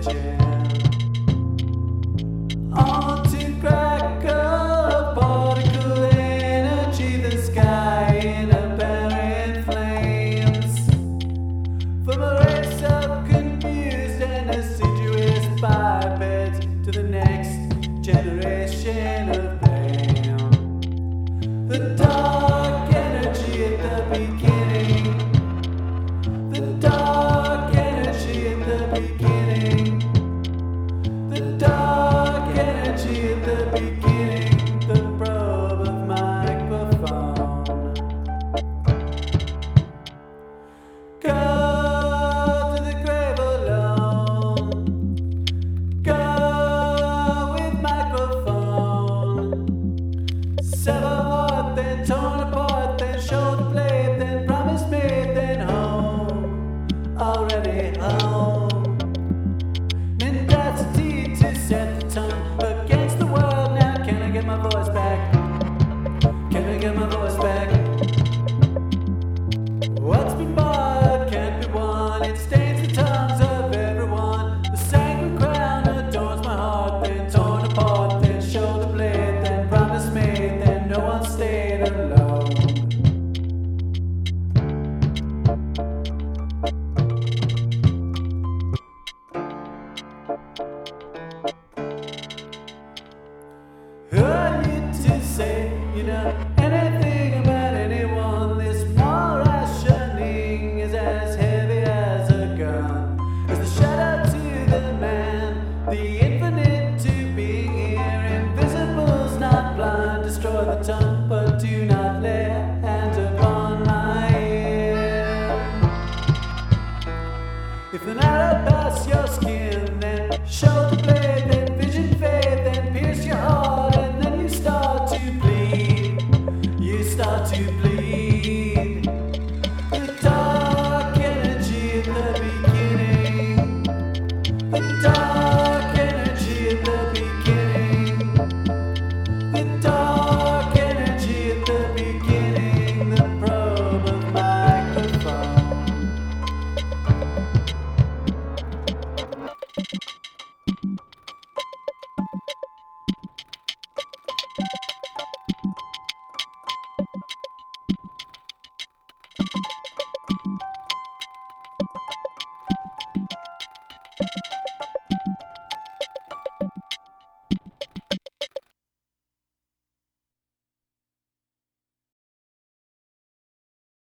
religion. On to crack a particle energy, the sky in apparent flames. From a race of confused and assiduous bipeds to the next generation of blame. The dark energy at the beginning. The dark energy at the beginning. The dark energy at the beginning. The probe of microphone. Go to the grave alone. Go with microphone. Sever what, then torn apart, then shoulder blade, then promise made, then home. Already home. Mendacity to set the tone against the world. Now can I get my voice back? Can I get my voice back? What's been bought can't be won. It stains the tongues of everyone. The sacred crown adorns my heart, then torn apart, then shoulder blade, then promise made, then no one stayed alone. Who are you to say you know anything about anyone? This moral rationing is as heavy as a gun. As the shadow to the man, the infinite to being here. Invisible's not blind, destroy the tongue, but do not lay hands upon my ear. If an arrow pass your skin, then shoulder blade, then vision fade, then pierce your heart, and then you start to bleed. You start to bleed. The dark energy at the beginning. The dark